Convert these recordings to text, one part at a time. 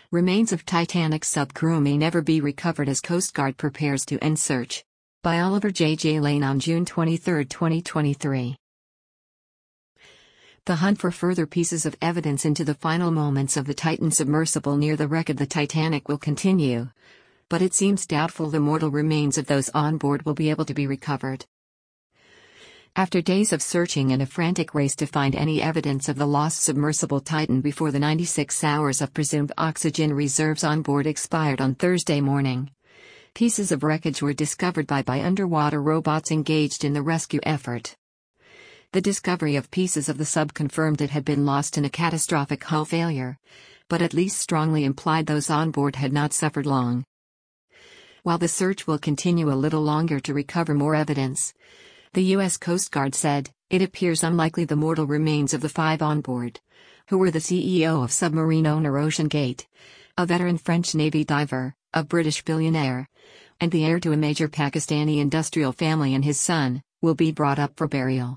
Remains of Titanic subcrew may never be recovered as Coast Guard prepares to end search. By Oliver J. Lane on June 23, 2023. The hunt for further pieces of evidence into the final moments of the Titan submersible near the wreck of the Titanic will continue, but it seems doubtful the mortal remains of those on board will be able to be recovered. After days of searching and a frantic race to find any evidence of the lost submersible Titan before the 96 hours of presumed oxygen reserves on board expired on Thursday morning, pieces of wreckage were discovered by underwater robots engaged in the rescue effort. The discovery of pieces of the sub confirmed it had been lost in a catastrophic hull failure, but at least strongly implied those on board had not suffered long. While the search will continue a little longer to recover more evidence, the U.S. Coast Guard said, it appears unlikely the mortal remains of the 5 on board, who were the CEO of submarine owner OceanGate, a veteran French Navy diver, a British billionaire, and the heir to a major Pakistani industrial family and his son, will be brought up for burial.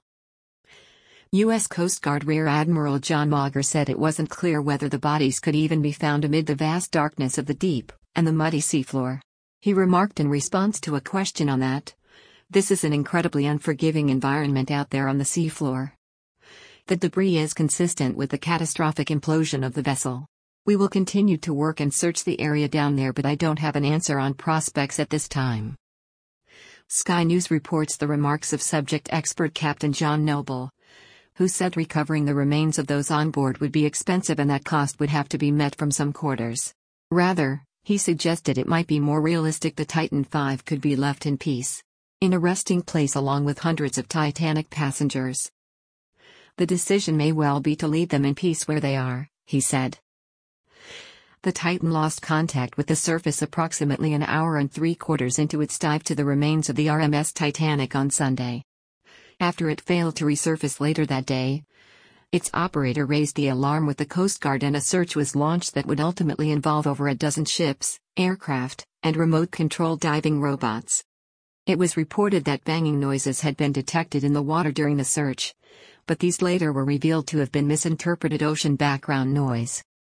U.S. Coast Guard Rear Admiral John Mauger said it wasn't clear whether the bodies could even be found amid the vast darkness of the deep and the muddy seafloor. He remarked in response to a question on that, "This is an incredibly unforgiving environment out there on the seafloor. The debris is consistent with the catastrophic implosion of the vessel. We will continue to work and search the area down there, but I don't have an answer on prospects at this time." Sky News reports the remarks of subject expert Captain John Noble, who said recovering the remains of those on board would be expensive and that cost would have to be met from some quarters. Rather, he suggested it might be more realistic the Titan V could be left in peace, in a resting place along with hundreds of Titanic passengers. The decision may well be to leave them in peace where they are, he said. The Titan lost contact with the surface approximately an hour and 3/4 into its dive to the remains of the RMS Titanic on Sunday. After it failed to resurface later that day, its operator raised the alarm with the Coast Guard and a search was launched that would ultimately involve over a dozen ships, aircraft, and remote-controlled diving robots. It was reported that banging noises had been detected in the water during the search, but these later were revealed to have been misinterpreted ocean background noise.